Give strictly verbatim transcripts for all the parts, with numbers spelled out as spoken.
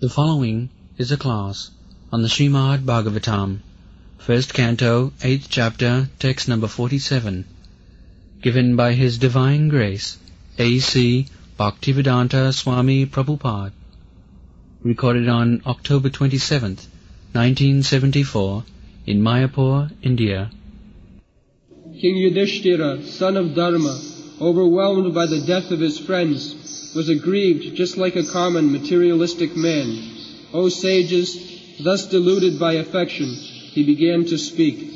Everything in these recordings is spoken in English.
The following is a class on the Srimad Bhagavatam, first canto, eighth chapter, text number forty-seven, given by His Divine Grace, A C Bhaktivedanta Swami Prabhupada, recorded on October twenty-seventh, nineteen seventy-four, in Mayapur, India. King Yudhishthira, son of Dharma, overwhelmed by the death of his friends, was aggrieved just like a common materialistic man. O sages, thus deluded by affection, he began to speak.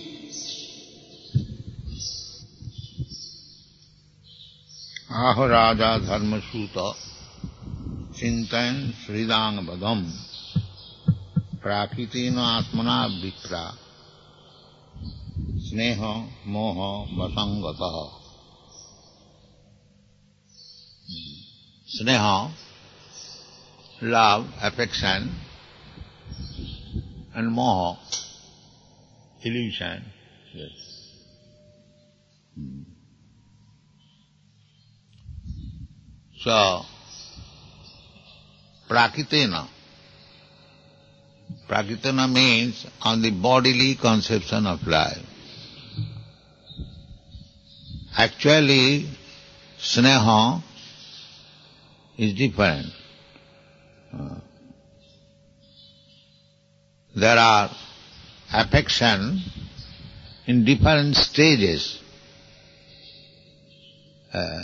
Aho Raja Dharma Suta Chintan Sridang Badam Prakitina Atmana Vipra Sneha Moha Vasangataha. Sneha, love, affection, and moha, illusion. Yes. Hmm. So, prakritena. Prakritena means on the bodily conception of life. Actually, sneha is different. Uh, there are affection in different stages. Uh,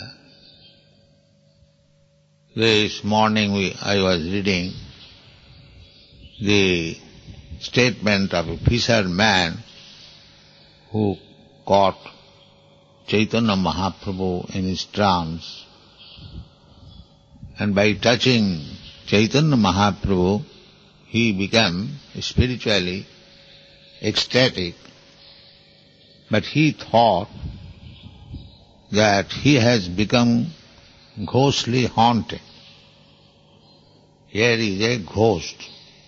this morning we, I was reading the statement of a fisherman who caught Chaitanya Mahaprabhu in his trance. And by touching Chaitanya Mahaprabhu, he became spiritually ecstatic. But he thought that he has become ghostly haunted. Here is a ghost.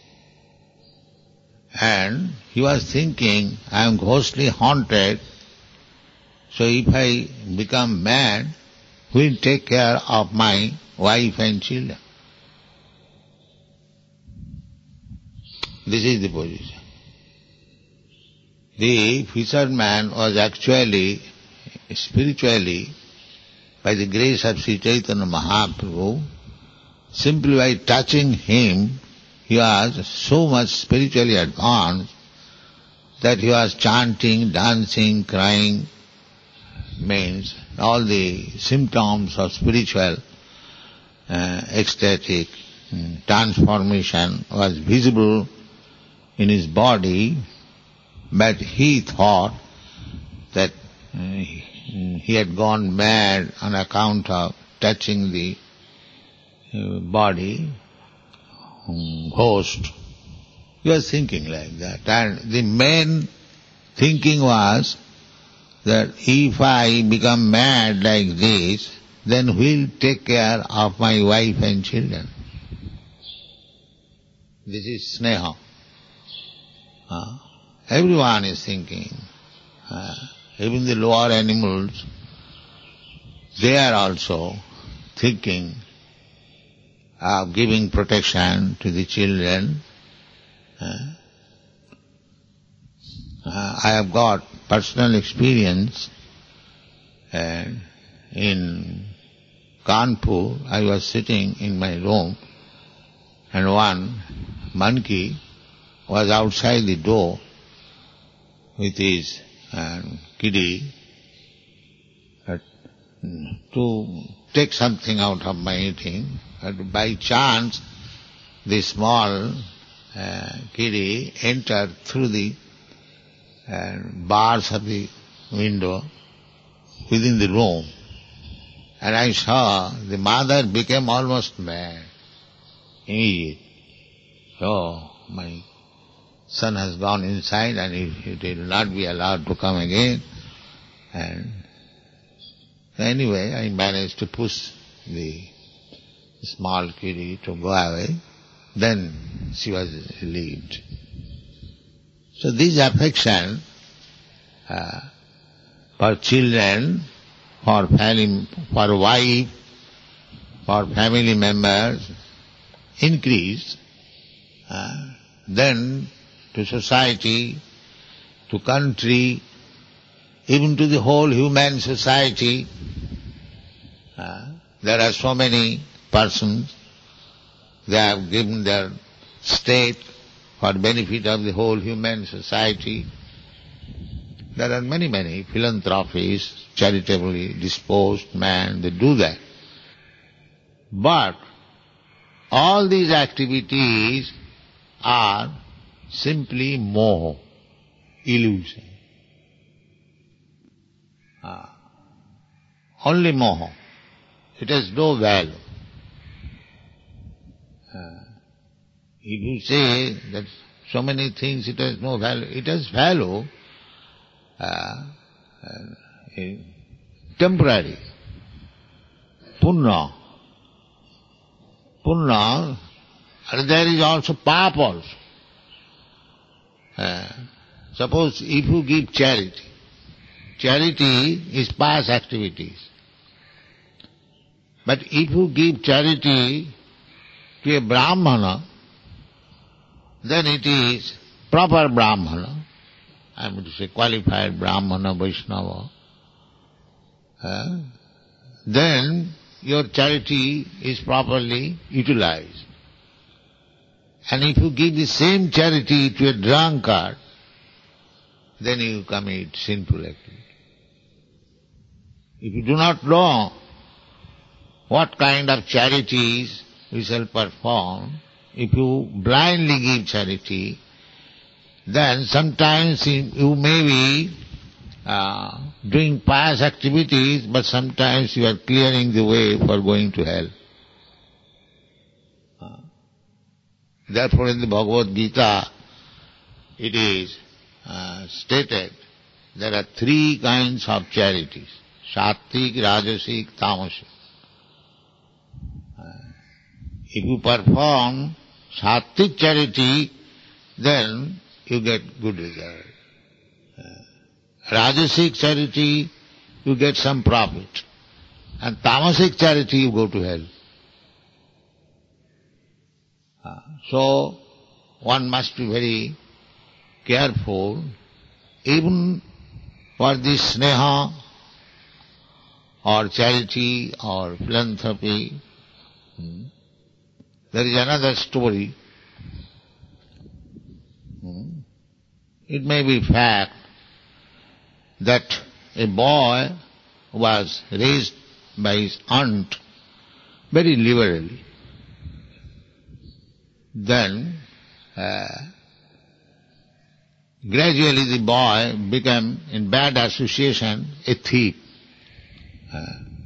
And he was thinking, I am ghostly haunted, so if I become mad, who will take care of my wife and children? This is the position. The fisherman was actually, spiritually, by the grace of Sri Chaitanya Mahaprabhu, simply by touching him, he was so much spiritually advanced that he was chanting, dancing, crying, means all the symptoms of spiritual Uh, ecstatic um, transformation was visible in his body, but he thought that uh, he had gone mad on account of touching the uh, body, um, ghost. He was thinking like that. And the main thinking was that if I become mad like this, then who will take care of my wife and children? This is sneha. Uh, everyone is thinking. Uh, even the lower animals, they are also thinking of giving protection to the children. Uh, uh, I have got personal experience uh, in Kanpur. I was sitting in my room and one monkey was outside the door with his uh, kiddie uh, to take something out of my eating. But by chance, the small uh, kiddie entered through the uh, bars of the window within the room. And I saw the mother became almost mad, immediate. So my son has gone inside and he, he will not be allowed to come again. And anyway, I managed to push the small kitty to go away. Then she was relieved. So this affection uh, for children, for family, for wife, for family members increased uh, then to society, to country, even to the whole human society. Uh, there are so many persons, they have given their state for benefit of the whole human society. There are many, many philanthropies, charitably disposed men, they do that. But all these activities are simply moha, illusion. Ah. Only moha. It has no value. Ah. If you say that so many things it has no value, it has value, uh, uh, temporary. Punna. Punna, and there is also papa also. Uh, suppose if you give charity, charity is past activities. But if you give charity to a Brahmana, then it is proper Brahmana, I mean to say qualified Brahmana, Vaishnava. Uh, then your charity is properly utilized. And if you give the same charity to a drunkard, then you commit sinful activity. If you do not know what kind of charities we shall perform, if you blindly give charity, then sometimes you may be uh, doing pious activities, but sometimes you are clearing the way for going to hell. Uh, therefore in the Bhagavad Gita it is uh, stated there are three kinds of charities: Sattvik, Rajasic, Tamasic. Uh, if you perform Sattvik charity, then you get good result. Uh, Rajasic charity, you get some profit. And Tamasic charity, you go to hell. Uh, so, one must be very careful, even for this sneha, or charity, or philanthropy. Hmm. There is another story. Hmm. It may be fact that a boy was raised by his aunt very liberally. Then, uh, gradually the boy became, in bad association, a thief. Uh,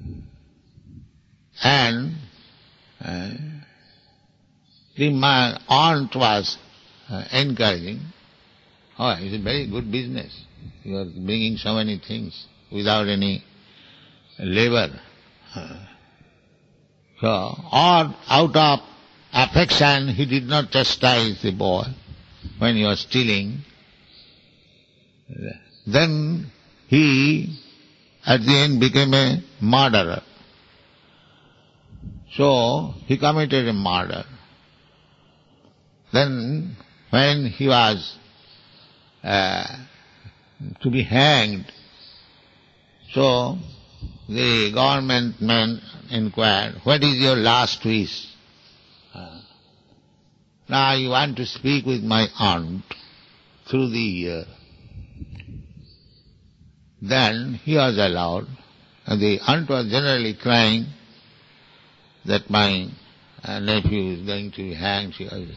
and uh, the my aunt was uh, encouraging, oh, it's a very good business. You are bringing so many things without any labor. Uh, so, or out of affection, he did not chastise the boy when he was stealing. Then he, at the end, became a murderer. So, he committed a murder. Then, when he was uh, to be hanged, so the government men inquired, what is your last wish? Uh, now I want to speak with my aunt through the ear. Then he was allowed, and the aunt was generally crying that my uh, nephew is going to be hanged. She was.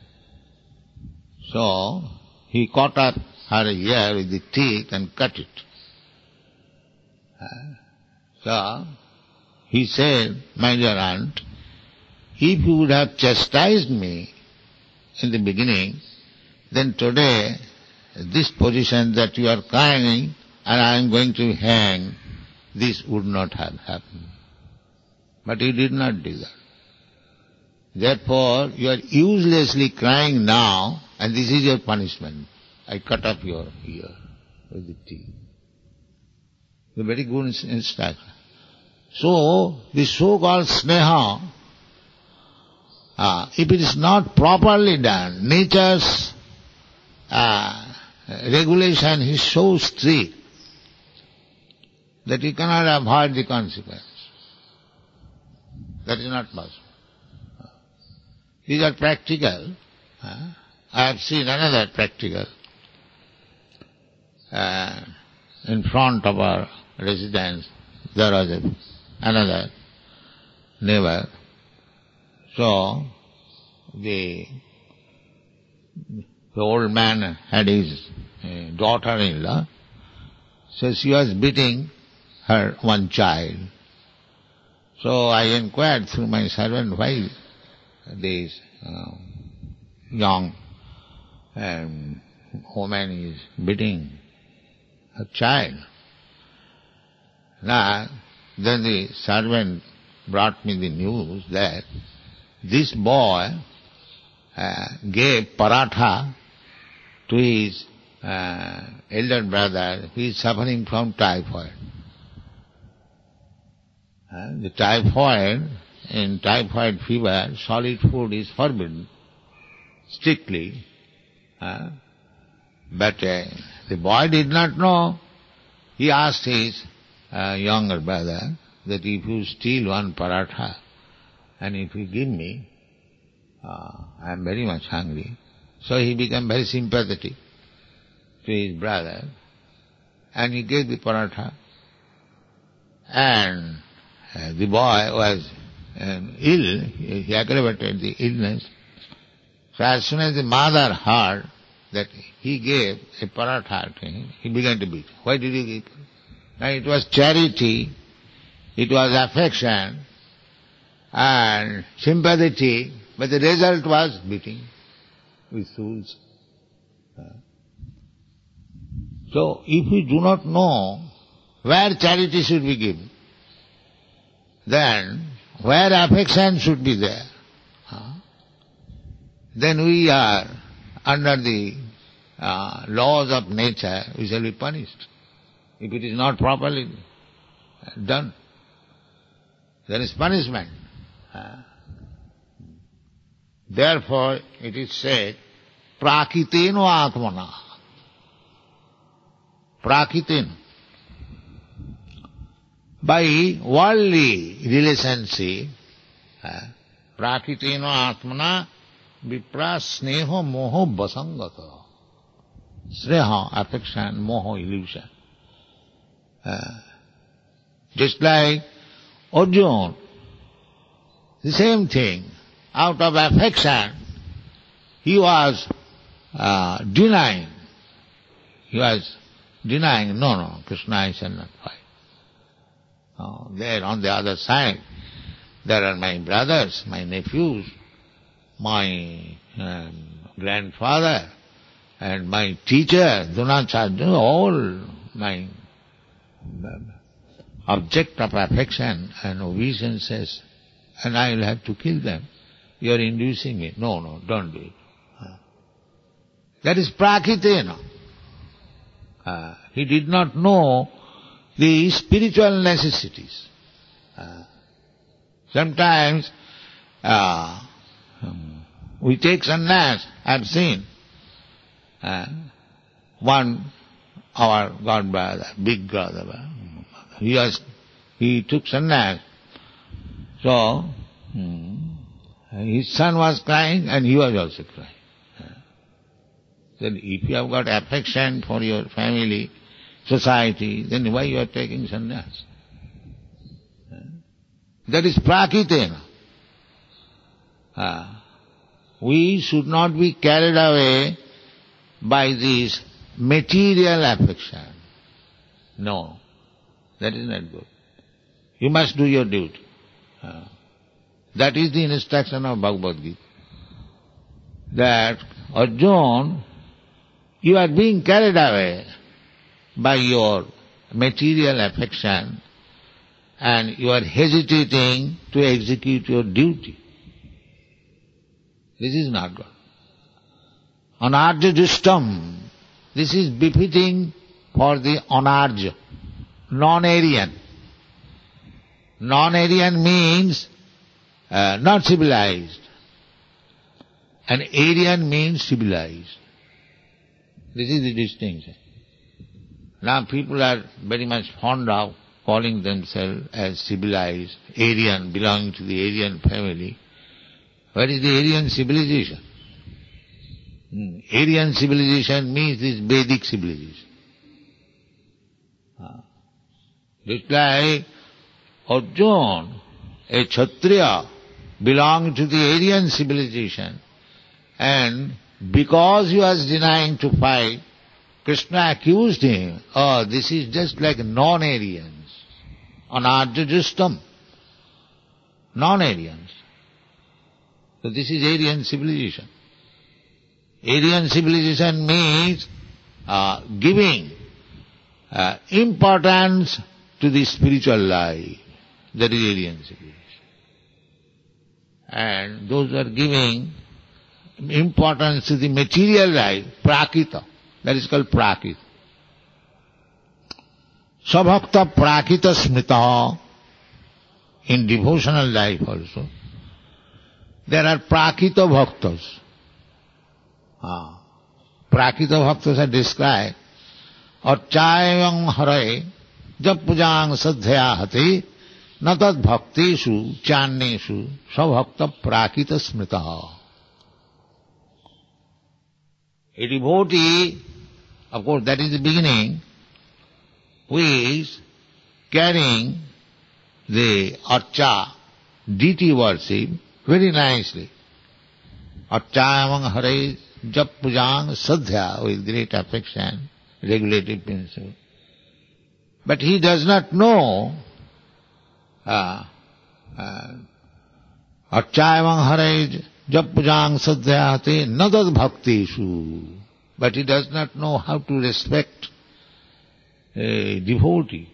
So he caught up her ear with the teeth and cut it. Uh, so he said, my dear aunt, if you would have chastised me in the beginning, then today this position that you are crying and I am going to hang, this would not have happened. But you did not do that. Therefore, you are uselessly crying now, and this is your punishment. I cut off your ear with the teeth. A very good instruction. So, the so-called sneha uh, if it is not properly done, nature's uh, regulation is so strict that you cannot avoid the consequence. That is not possible. These are practical. Uh, I have seen another practical uh, in front of our residence. There was a, another neighbor. So the, the old man had his uh, daughter-in-law. So she was beating her one child. So I inquired through my servant why this uh, young um, woman is beating her child. Now, then the servant brought me the news that this boy uh, gave paratha to his uh, elder brother who is suffering from typhoid. Uh, the typhoid, in typhoid fever, solid food is forbidden, strictly. Uh, but uh, the boy did not know. He asked his uh, younger brother that if you steal one paratha and if you give me, uh, I am very much hungry. So he became very sympathetic to his brother and he gave the paratha. And uh, the boy was um, ill, he aggravated the illness. So as soon as the mother heard that he gave a paratha to him, he began to beat. Why did he give? Now it was charity, it was affection and sympathy, but the result was beating with tools. So if we do not know where charity should be given, then where affection should be there, then we are under the uh, laws of nature, we shall be punished. If it is not properly done, there is punishment. Therefore, it is said, prakiteno atmana. Prakiteno. By worldly relationship, prakiteno atmana vipra sneho moho vasangata. Sneha, affection, moho, illusion. Uh, just like Arjuna, the same thing. Out of affection, he was uh, denying. He was denying, no, no, Krishna I shall not fight. Oh, there on the other side, there are my brothers, my nephews, my um, grandfather, and my teacher, Dronacharya, all my object of affection and obeisances, and I will have to kill them. You are inducing me. No, no, don't do it. That is prakitena. Uh, he did not know the spiritual necessities. Uh, sometimes uh, we take sannyas. I have seen uh, one, our god brother, big brother, he was, he took sannyas. So, hmm, his son was crying and he was also crying. Then if you have got affection for your family, society, then why you are taking sannyas? That is prakitena. Uh, we should not be carried away by this material affection. No, that is not good. You must do your duty. Uh, that is the instruction of Bhagavad Gita. That Arjuna, you are being carried away by your material affection and you are hesitating to execute your duty. This is not good. Anarja justam. This is befitting for the anarja, non-Aryan. Non-Aryan means uh, not civilized. and Aryan means civilized. This is the distinction. Now people are very much fond of calling themselves as civilized, Aryan, belonging to the Aryan family. What is the Aryan civilization? Hmm. Aryan civilization means this Vedic civilization. Ah. Just like Arjuna, a Kshatriya, belonged to the Aryan civilization, and because he was denying to fight, Krishna accused him, oh, this is just like non-Aryans, anarjajustam, non-Aryans. So this is Aryan civilization. Aryan civilization means uh, giving uh, importance to the spiritual life. That is Aryan civilization. And those who are giving importance to the material life, prakita, that is called prakita. Sabhakta prakita smrita, in devotional life also, there are prakita bhaktas. Ah. Prakita bhaktas are described. Archayam harai jab pujang sadhya hati natad bhakteshu channeshu sabhakta prakita smrita. A devotee, of course that is the beginning, who is carrying the archa, deity worship, very nicely. Archayam harai jap pujang sadhya, with great affection, regulative principle. But he does not know uh, uh, archayam harai jap pujang sadhyate nadad bhakteshu. But he does not know how to respect a devotee.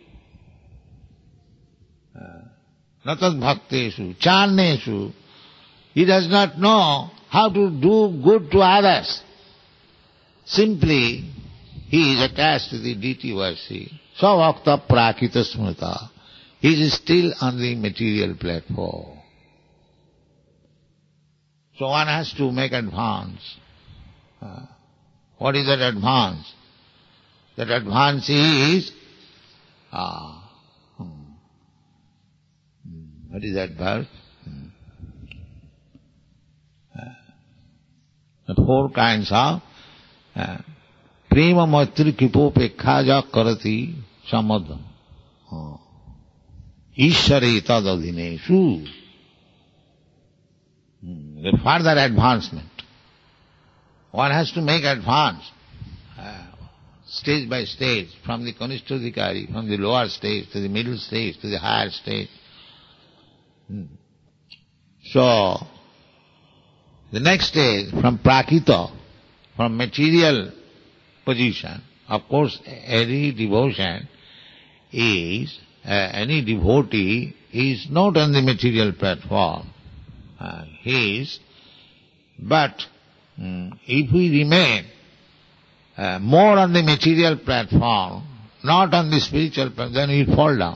Natad bhakteshu, channeshu. He does not know how to do good to others. Simply, he is attached to the deity worship. Savakta prakita smrita. He is still on the material platform. So one has to make advance. Uh, what is that advance? That advance is, ah, hmm, what is that verse? Hmm. Uh, the four kinds of uh, prema maitri kipopekhaja karati samadam. Uh, Ishare tadadineshu. The further advancement. One has to make advance, uh, stage by stage, from the Kanishthadhikari, from the lower stage to the middle stage to the higher stage. Hmm. So, the next stage, from prakita, from material position, of course, any devotion is, uh, any devotee is not on the material platform. Uh, he is, but um, if we remain uh, more on the material platform, not on the spiritual platform, then we will fall down.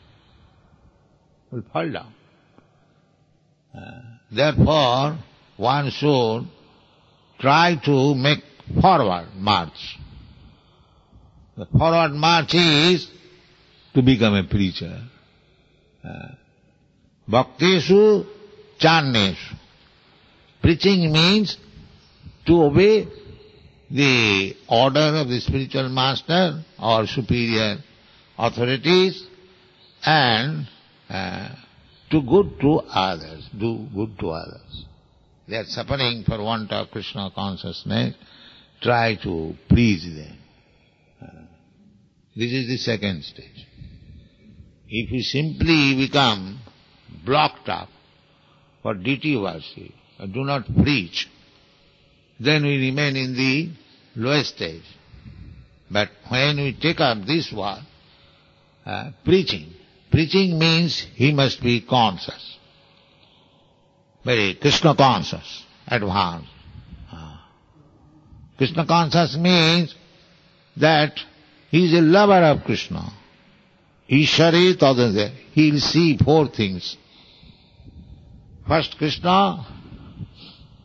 We will fall down. Uh, therefore, one should try to make forward march. The forward march is to become a preacher. Uh, Bhakteshu channeshu. Preaching means to obey the order of the spiritual master or superior authorities and uh, to good to others, do good to others. They are suffering for want of Krishna consciousness, try to please them. Uh, this is the second stage. If we simply become blocked up for deity worship, or do not preach, then we remain in the lowest stage. But when we take up this one, uh, preaching, preaching means he must be conscious, very Krishna conscious, advanced. Uh, Krishna conscious means that he is a lover of Krishna. Ishare tadadhe. He will see four things. First, Krishna,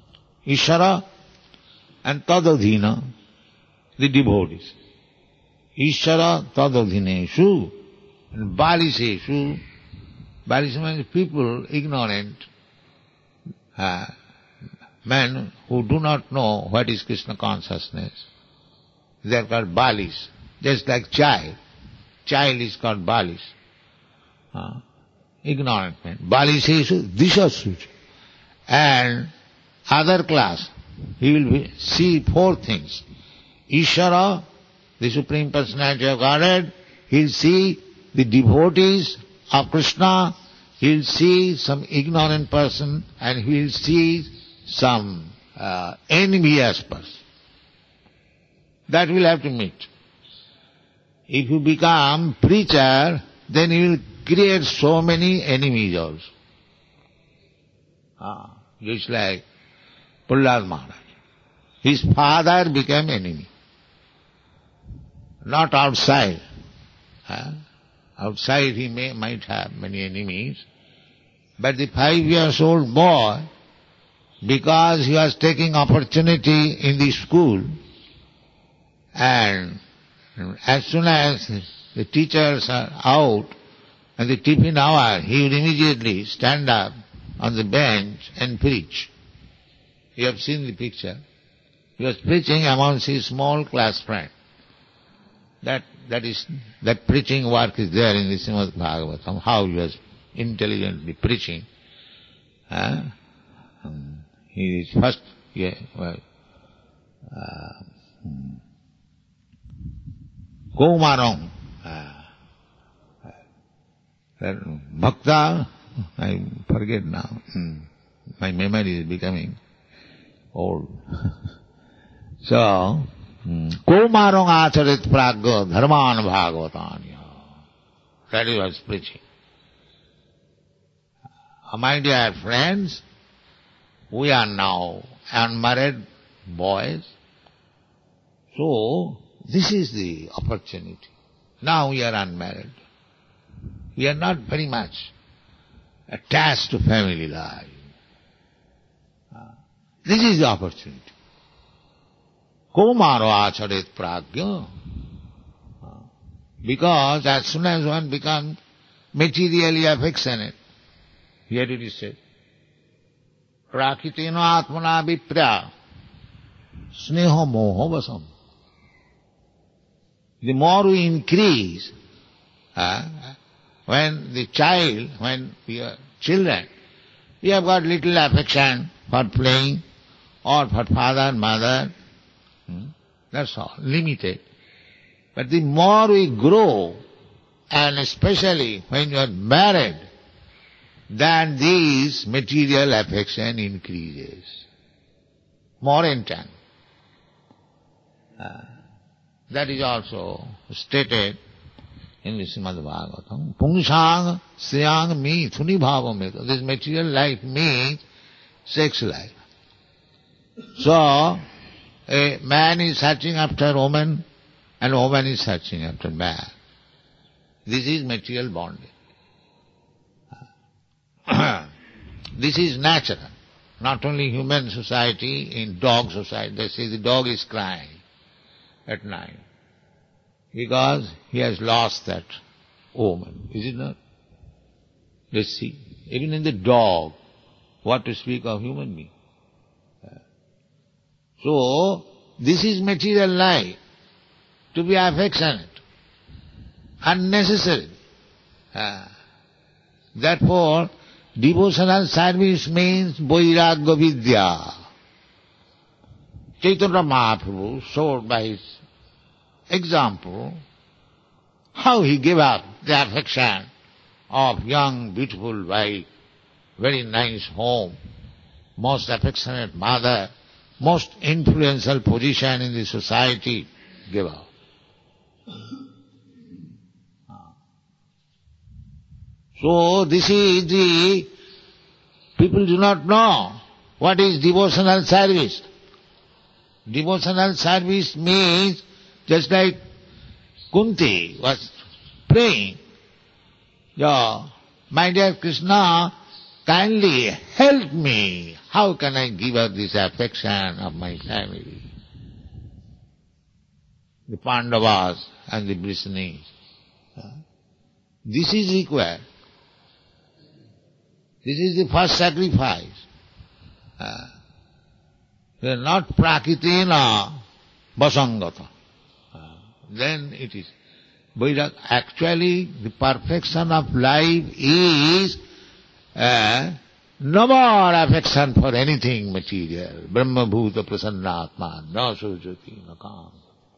Ishara and Tadadhina, the devotees. Ishara Tadadhineshu and Baliseshu. Balis means people ignorant, uh, men who do not know what is Krishna consciousness. They are called Balis, just like child. Child is called Balis. Uh, ignorant men. Baliseshu Dishashu. And other class, he will be, see four things. Ishara, the Supreme Personality of Godhead, he will see the devotees of Krishna, he will see some ignorant person, and he will see some uh, envious person. That will have to meet. If you become preacher, then you will create so many enemies also. Ah, just like Prahlad Maharaj. His father became enemy. Not outside. Huh? Outside he may, might have many enemies. But the five years old boy, because he was taking opportunity in the school, and as soon as the teachers are out and the tiffin hour, he would immediately stand up on the bench and preach. You have seen the picture. He was preaching amongst his small class friend. That that is that preaching work is there in the Srimad Bhagavatam, how he was intelligently preaching. Uh, he is first, yeah, well, uh, Kaumarang, uh, Bhakta, I forget now. Hmm. My memory is becoming old. So, Kaumarang acharit pragya dharman bhagavatanya. That he was preaching. Uh, my dear friends, we are now unmarried boys. So, this is the opportunity. Now we are unmarried. We are not very much attached to family life. Uh, this is the opportunity. Kaumaro acharet pragya. Uh, because as soon as one becomes materially affectionate, here it is said, prakritena atmana viprya sneha moha vasam. The more we increase, uh, when the child, when we are children, we have got little affection for playing or for father and mother. Hmm? That's all, limited. But the more we grow, and especially when you are married, then this material affection increases. More intense. Uh, that is also stated in the Srimad Bhagavatam. Pungsang sriyang mi thuni bhavameto. This material life means sex life. So, a man is searching after woman, and woman is searching after man. This is material bonding. This is natural. Not only human society, in dog society, they say the dog is crying at night because he has lost that woman. Is it not? Let's see. Even in the dog, what to speak of human being. So, this is material life, to be affectionate, unnecessary. Uh, therefore, devotional service means Vairagya Vidya. Chaitanya Mahaprabhu showed by his example how he gave up the affection of young, beautiful wife, very nice home, most affectionate mother, most influential position in the society, gave up. So this is the, people do not know what is devotional service. Devotional service means, just like Kunti was praying, yeah, my dear Krishna, kindly help me. How can I give up this affection of my family? The Pandavas and the Britannies. This is required. This is the first sacrifice. Uh, they are not prakritena vasangata. Uh, then it is. But actually the perfection of life is uh, no more affection for anything material. Brahma bhuta prasannatma na sujati na kam.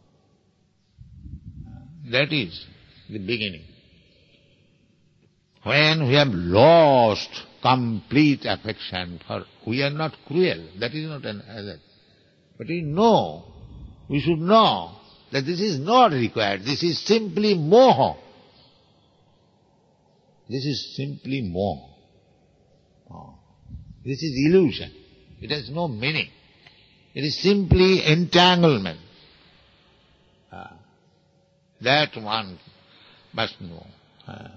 That is the beginning. When we have lost complete affection for, we are not cruel, that is not an other. But we know, we should know that this is not required, this is simply moha. This is simply moha. Oh. This is illusion. It has no meaning. It is simply entanglement. Uh, that one must know. Uh,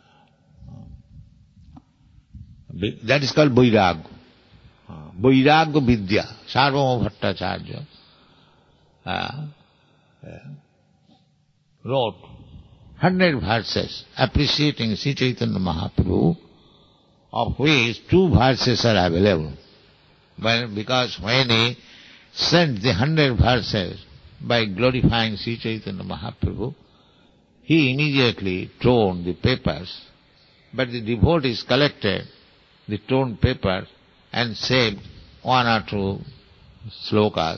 That is called Vairagya. Uh, Vairagya Vidya. Sarvabhauma Bhattacharya uh, uh, wrote hundred verses appreciating Sri Chaitanya Mahaprabhu, of which two verses are available. Well, because when he sent the hundred verses by glorifying Sri Chaitanya Mahaprabhu, he immediately torn the papers, but the devotees collected the torn paper and saved one or two slokas.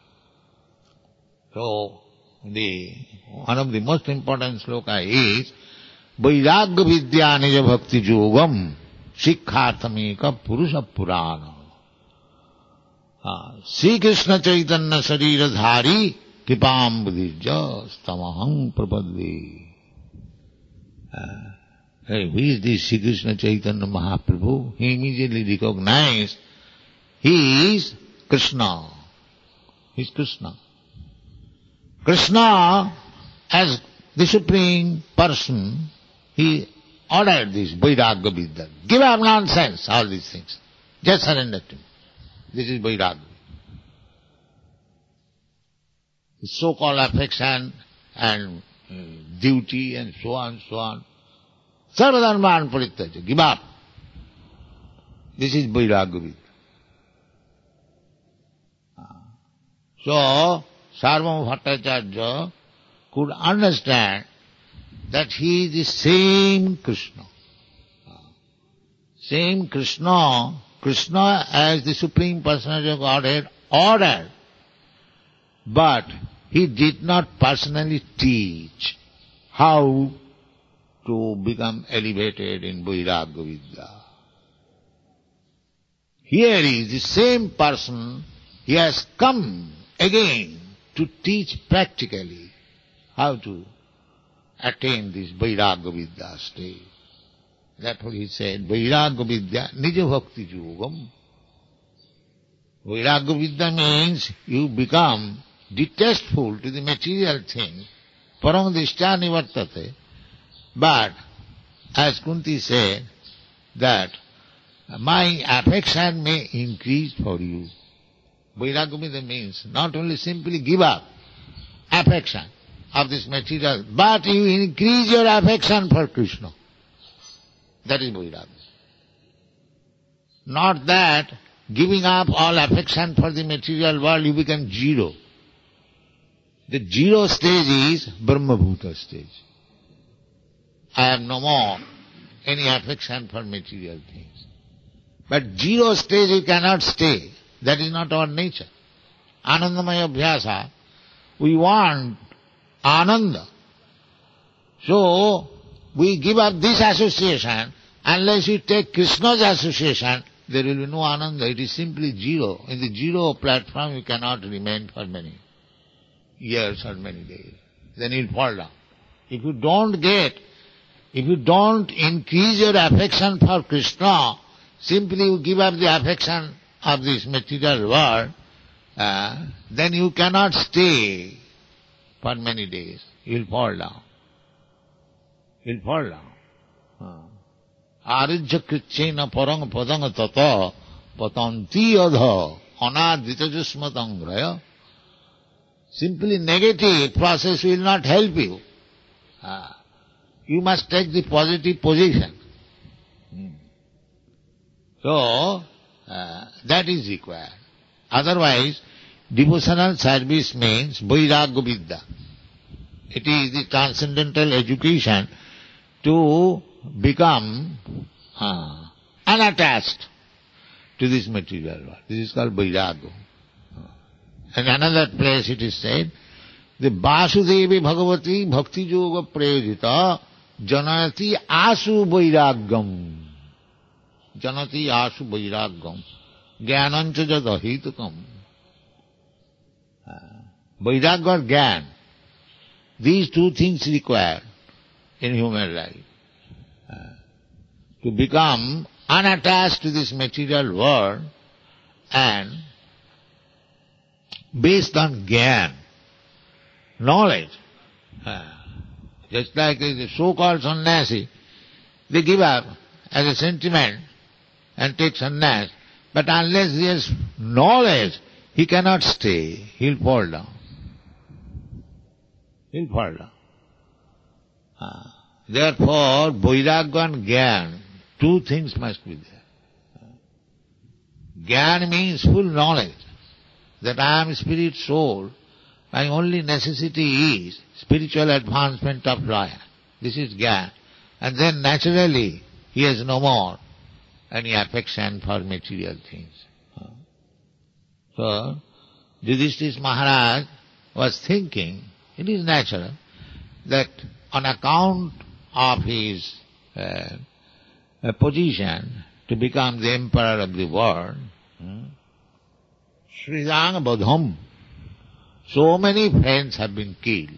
So, the one of the most important sloka is Vairagya Vidya Nija Bhakti Yogam Shikkharthameka Purusha Purana. Sri Krishna Chaitanya Sarira Dhari Kipam Buddhija Stamaham Prapadvi. Hey, who is this Sri Krishna Chaitanya Mahaprabhu? He immediately recognized he is Krishna. He is Krishna. Krishna, as the Supreme Person, he ordered this Vairagya Vidya. Give up nonsense, all these things. Just surrender to me. This is Vairagya. The so-called affection and uh, duty and so on, so on. Sarvadharman parityaja, give up. This is Vairagya Vidya. So, Sarvabhauma Bhattacharya could understand that he is the same Krishna. Same Krishna, Krishna as the Supreme Personality of Godhead ordered, but he did not personally teach how to become elevated in Vairagya Vidya. Here is the same person, he has come again to teach practically how to attain this Vairagya Vidya stage. That's what he said, Vairagya Vidya Nija Bhakti Yogam. Vairagya Vidya means you become detestful to the material thing, parang drishtya nivartate. But, as Kunti said, that my affection may increase for you. Vairagya Vidya means not only simply give up affection of this material, but you increase your affection for Krishna. That is Vairagya. Not that giving up all affection for the material world you become zero. The zero stage is Brahma Bhuta stage. I have no more any affection for material things. But zero stage you cannot stay. That is not our nature. Anandamaya Abhyasa, we want Ananda. So, we give up this association, unless we take Krishna's association, there will be no Ananda. It is simply zero. In the zero platform you cannot remain for many years or many days. Then you will fall down. If you don't get, if you don't increase your affection for Krishna, simply you give up the affection of this material world, uh, then you cannot stay for many days. You will fall down. You will fall down. Uh. Arujya krichena parang padang tata patanti adha anadvitajusmatang graya. Simply negative process will not help you. Ah. You must take the positive position. Hmm. So, uh, that is required. Otherwise, devotional service means vairagya vidya. It is the transcendental education to become uh, unattached to this material world. This is called vairagya. In another place it is said, the Vasudevi Bhagavati Bhakti Yoga Prayojita Janati Asu Vairagyam. Janati Asu Vairagyam. Jnanancha jadahitukam. Vairagya or Jnana. These two things required in human life. Uh, to become unattached to this material world and based on Jnana, knowledge. Uh, just like the so-called sannyasi, they give up as a sentiment and take sannyas, but unless he has knowledge, he cannot stay. He'll fall down. He'll fall down. Uh, therefore, vairagya and Jnana, two things must be there. Jnana means full knowledge that I am spirit soul. My only necessity is spiritual advancement of life. This is Jnana. And then naturally he has no more any affection for material things. So, Yudhishthira Maharaj was thinking, it is natural, that on account of his uh, uh, position to become the emperor of the world, hmm, Sridhanga Badham, so many friends have been killed.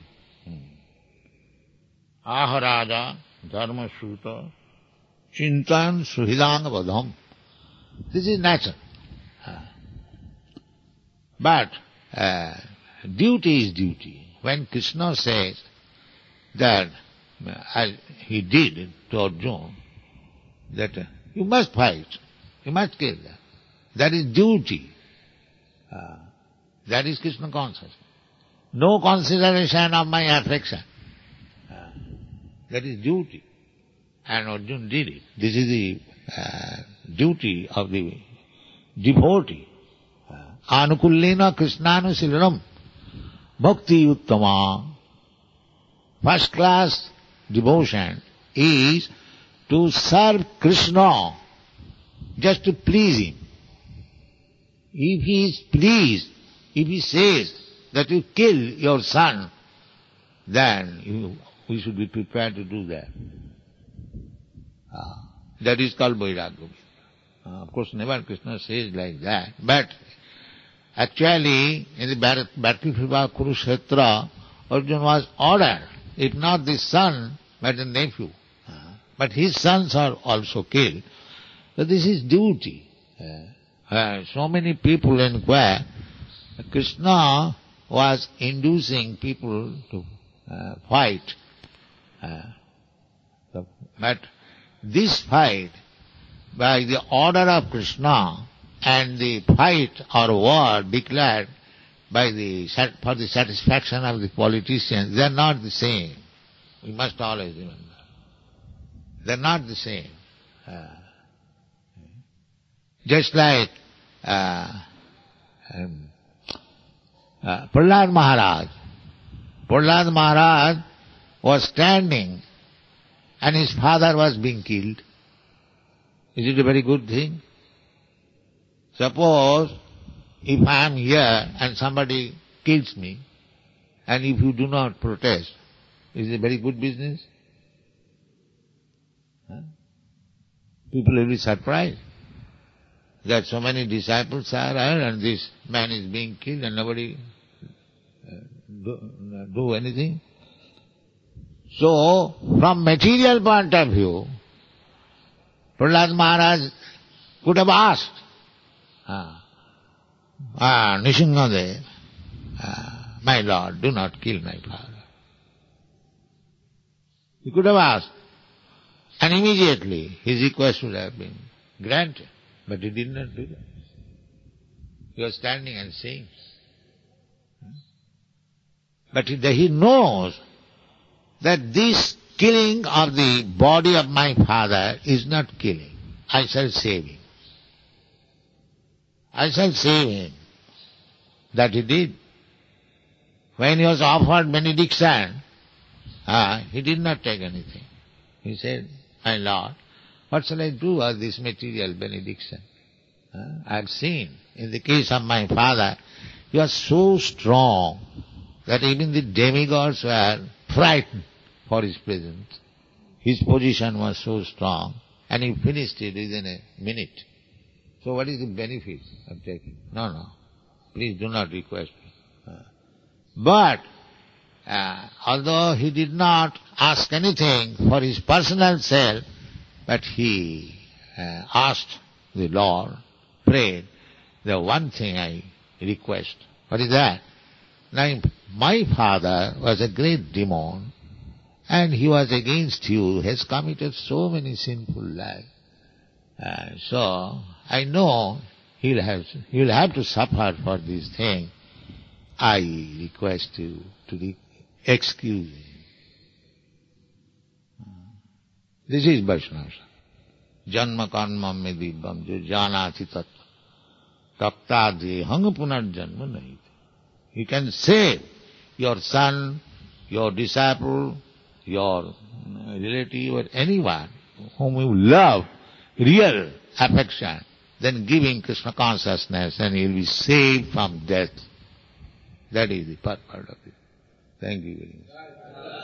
Aharaja, Dharmasuta, Chintan, Sridhanga Badham. This is natural. But uh, duty is duty. When Krishna says that, as he did to Arjuna, that uh, you must fight, you must kill them. That is duty. Uh, that is Krishna consciousness. No consideration of my affection. Uh, that is duty. And Arjuna did it. This is the uh, duty of the devotee. Anukullena Krishnanusiliram Bhakti Uttama. First class devotion is to serve Krishna just to please him. If he is pleased, if he says that you kill your son, then you, we should be prepared to do that. Uh, that is called vairagya. Uh, of course, never Krishna says like that, but actually, in the battlefield of Kurukshetra, Arjuna was ordered, if not the son, but the nephew. Uh, but his sons are also killed. So this is duty. Uh, uh, so many people inquire, Krishna was inducing people to uh, fight. Uh, so, but this fight, by the order of Krishna, and the fight or war declared by the for the satisfaction of the politicians, they are not the same. We must always remember. They are not the same. Uh, just like uh, um, uh, Prahlad Maharaj. Prahlad Maharaj was standing and his father was being killed. Is it a very good thing? Suppose if I am here and somebody kills me, and if you do not protest, is it a very good business? Huh? People will be surprised that so many disciples are here and this man is being killed and nobody uh, do, uh, do anything. So, from material point of view, Prahlad Maharaj could have asked, Ah, ah Nishingadev, ah, my lord, do not kill my father. He could have asked. And immediately his request would have been granted. But he did not do that. He was standing and saying. But he knows that this killing of the body of my father is not killing. I shall save him. I shall save him. That he did. When he was offered benediction, ah, he did not take anything. He said, my Lord, what shall I do with this material benediction? Ah, I have seen, in the case of my father, he was so strong that even the demigods were frightened for his presence. His position was so strong, and he finished it within a minute. So what is the benefit of taking? No, no. Please do not request me. But, uh, although he did not ask anything for his personal self, but he uh, asked the Lord, prayed, the one thing I request. What is that? Now, my father was a great demon, and he was against you, has committed so many sinful lives. Uh, so, I know he'll have, he'll have to suffer for this thing. I request you to be excuse him. This is Vaishnava. Janma karma me dibbam jo janati tattva taptadhi hang punarjanma nahi. You can save your son, your disciple, your relative, or anyone whom you love, real affection, then give him Krishna consciousness and he will be saved from death. That is the purport of it. Thank you very much.